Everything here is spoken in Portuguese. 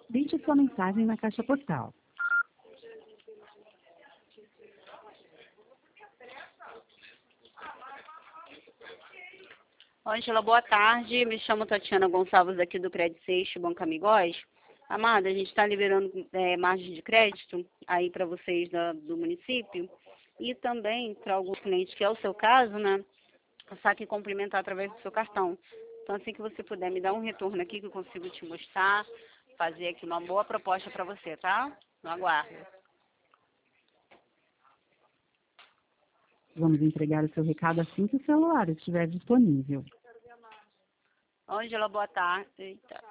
Deixe sua mensagem na caixa postal. Ângela, boa tarde. Me chamo Tatiana Gonçalves, aqui do Crédito Seixo, Banco Amigós. Amada, a gente está liberando margem de crédito aí para vocês do município e também para alguns clientes, que é o seu caso, né? Saque complementar através do seu cartão. Então, assim que você puder me dar um retorno aqui, que eu consigo te mostrar, fazer aqui uma boa proposta para você, tá? No aguardo. Vamos entregar o seu recado assim que o celular estiver disponível. Ângela, boa tarde. Eita.